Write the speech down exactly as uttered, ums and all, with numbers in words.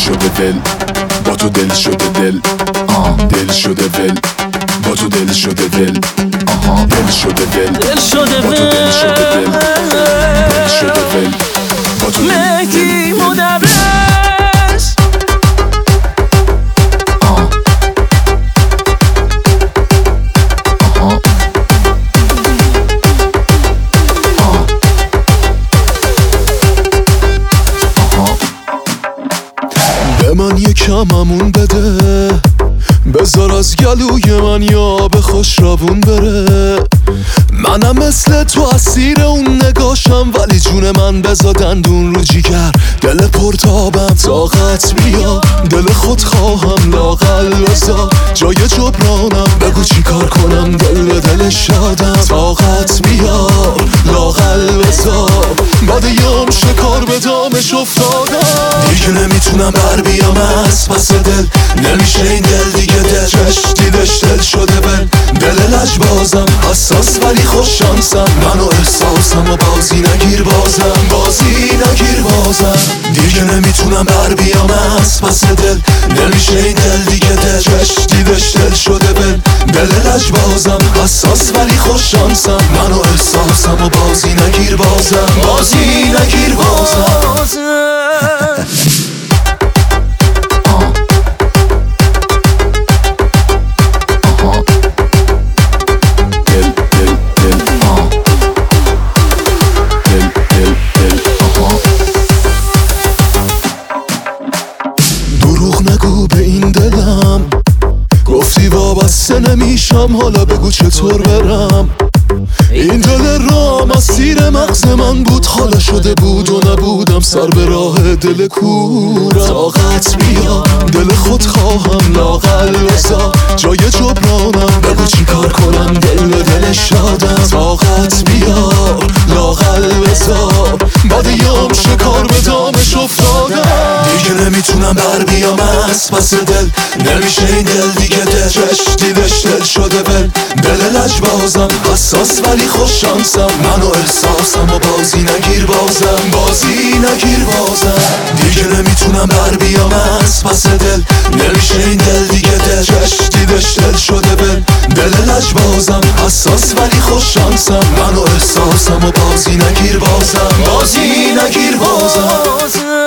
شده ول، با تو دل شده دل، آه دل شده ول، با تو دل شده ول، آها دل شده ول، دل شده با تو دل شده دل، دل شده ول، با تو مهدی مدرس. آه آها آه آها به من یکممون بده، بذار از گلوی من یا به خوش روون بره. منم مثل تو اسیر اون نگاشم، ولی جون من بذار دندون رو جیگر. دل پرتابم طاقت بیا، دل خود خواهم لاغل بذار. جای جبرانم بگو چی کار کنم، دل به دل شادم. طاقت بیا لاغل بذار، بعد یام شکار به دامش افتادم. دیگه نمیتونم بر بیام از پس دل، نمیشه این دل دیگه دل چش دیدش دل شده بل. دل لجبازم حساس ولی خوش شانسم، منو احساسم و بازی نگیر بازم، بازی نگیر بازم. دیگه نمیتونم بر بیام از پس دل، نمیشه این دل دیگه دل چش دیدش دل شده بل. دل لجبازم حساس ولی خوش شانسم، منو احساسم و بازی نگیر بازم، بازی نگیر بازم. دروغ نگو به این دلم، گفتی وابسته نمیشم، حالا بگو چطور برم. این دل رام اسیر مغز من بود، حالا شده بود و نبودم سر به راه دل کورم. طاقت بیا دل خود خواهم لاغل بذار، جای جبرانم بگو چی کار کنم، دل به دل شادم. طاقت بیا لاغل بذار، بعد یام شکار به دامش افتادم. دیگه نمیتونم بر بیام از پس دل، نمیشه این دل دیگه دل چش دیدش دل شده بل. دل لجبازم حساس ولی خوش شانسم، منو احساسم و بازی نگیر بازم، بازی نگیر بازم. دیگه نمیتونم بر بیام از پس دل، نمیشه این دل دیگه دل چش دیدش دل شده بل. دل لجبازم حساس ولی خوش شانسم، منو احساسم و بازی نگیر بازم، بازی نگیر بازم.